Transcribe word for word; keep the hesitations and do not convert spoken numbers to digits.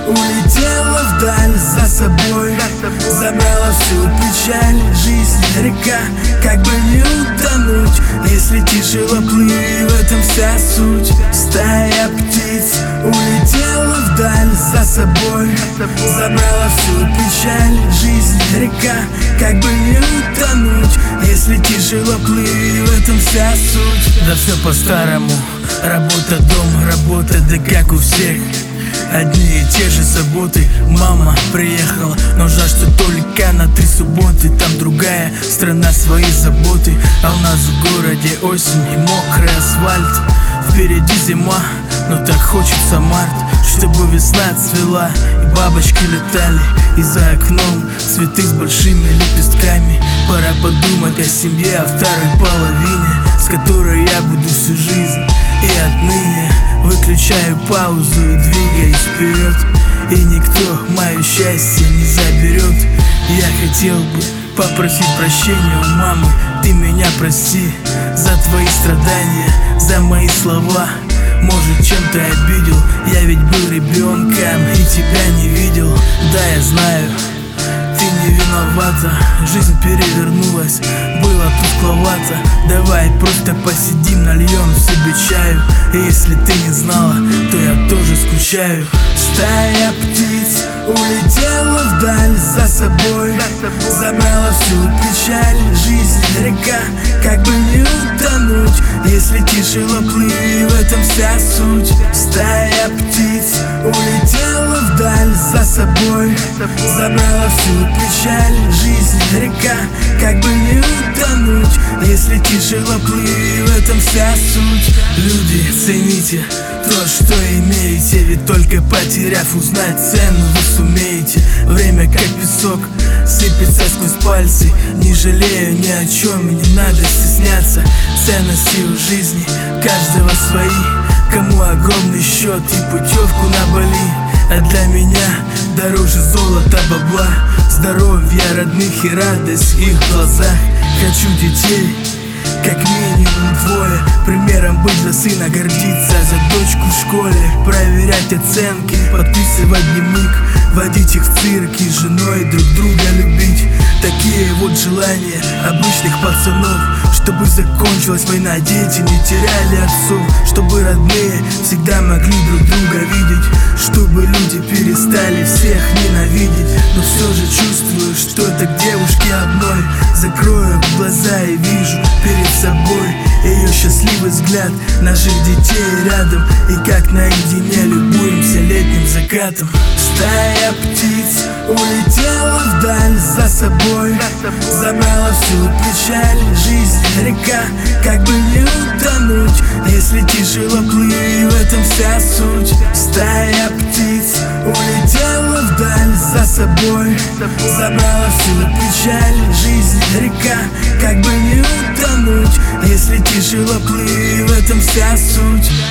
улетела вдаль за собой, забрала всю печаль. Жизнь река, как бы не утонуть, если тяжело плыть, в этом вся суть. Стая птиц улетела вдаль за собой, забрала всю печаль. Жизнь река, как бы не утонуть, если тяжело плыть, в этом вся суть. Да все по-старому, работа, дом, работа, да как у всех. Одни и те же заботы. Мама приехала, но жаль, что только на три субботы. Там другая страна, свои заботы. А у нас в городе осень и мокрый асфальт. Впереди зима, но так хочется март, чтобы весна цвела и бабочки летали. И за окном цветы с большими лепестками. Пора подумать о семье, о второй половине, с которой я буду всю жизнь. И отныне выключаю паузу и двигаюсь вперед. И никто мое счастье не заберет. Я хотел бы попросить прощения у мамы. Ты меня прости за твои страдания, за мои слова. Может, чем-то обидел, я ведь был ребенком и тебя не видел. Да, я знаю, ты не виновата, жизнь перевернулась, было тускловато. Давай просто посидим, нальем себе чаю. И если ты не знала, то я тоже скучаю. Стая птиц улетела вдаль за собой, забрала всю печаль. Жизнь река, как бы не утонуть, если тяжело плыть, в этом вся суть. Стая птиц улетела вдаль за собой, забрала всю печаль. Жизнь река, как бы не утонуть, если тяжело плыть, в этом вся суть. Люди, цените то, что имеете, ведь только потеряв, узнать цену вы сумеете. Время как песок сыпется сквозь пальцы. Не жалею ни о чем и не надо стесняться. Ценности в жизни каждого свои. Кому огромный счет и путевку на Бали, а для меня дороже золота, бабла, здоровья родных и радость в их глазах. Хочу детей, как минимум двое, примером быть для сына, гордиться за дочку в школе, проверять оценки, подписывать дневник, водить их в цирк и женой друг друга любить. Такие вот желания обычных пацанов, чтобы закончилась война, дети не теряли отцов, чтобы родные всегда могли друг друга видеть, чтобы люди перестали всех ненавидеть. Но все же чувствую, что это к девушке одной. Закрою глаза и вижу перед собой ее счастливый взгляд, наших детей рядом, и как наедине любуемся летним закатом. Стая птиц улетела вдаль за собой, забрала всю печаль. Жизнь река, как бы не утонуть, если тяжело плыть, в этом вся суть. Стая птиц улетела вдаль за собой, забрала всю печаль. Жизнь река, как бы не утонуть, если тяжело плыть, в этом вся суть.